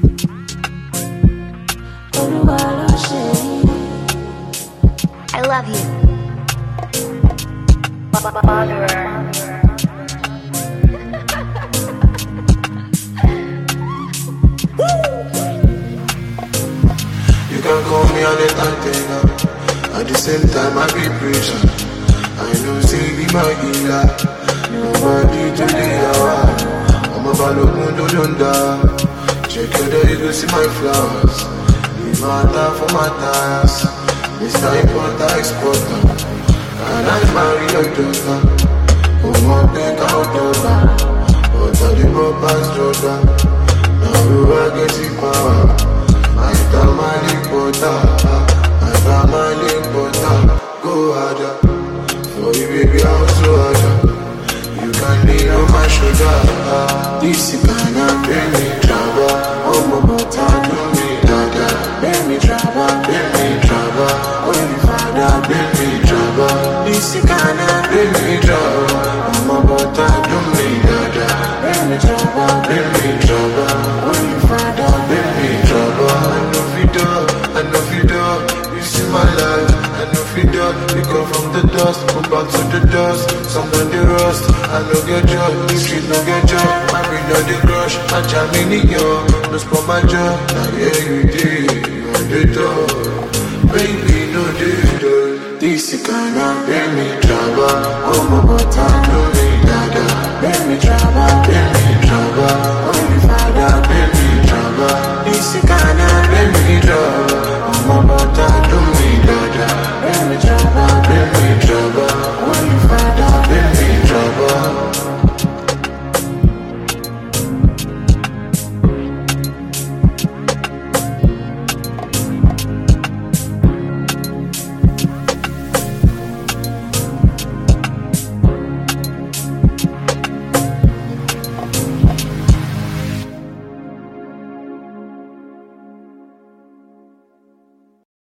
I love you. You can call me on the antenna. At the same time, I be preaching. I know say be my healer. Nobody to the hour. I'm a balogun to check your day, you go see my flowers. The matter for my tires. Mr. Importer, Exporter. Can I marry your daughter? Who won't take out over? But all the brothers Jordan. Now you are getting power. My family importer. My family importer. Go harder. For you baby, I'm so harder. You can lean on my shoulder. This is gonna bring me trouble. Oh my butter, do me dada. Bring me trouble, bring me trouble. Oh you father, bring me trouble. This is gonna bring me trouble. Oh my butter, do me dada. Bring me trouble, bring me trouble. Oh you father, bring me trouble. I know you do. You see my life. I know you do. You come from the dust, go back to the dust. Somebody rust. I no get job, the street no get job. My brain no dey crush, my jam in yo. No spot my job, now yeah you did. You on the door, baby no dey door. This is gonna bring me trouble. Oh my butter, do me dada. Bring me trouble, bring me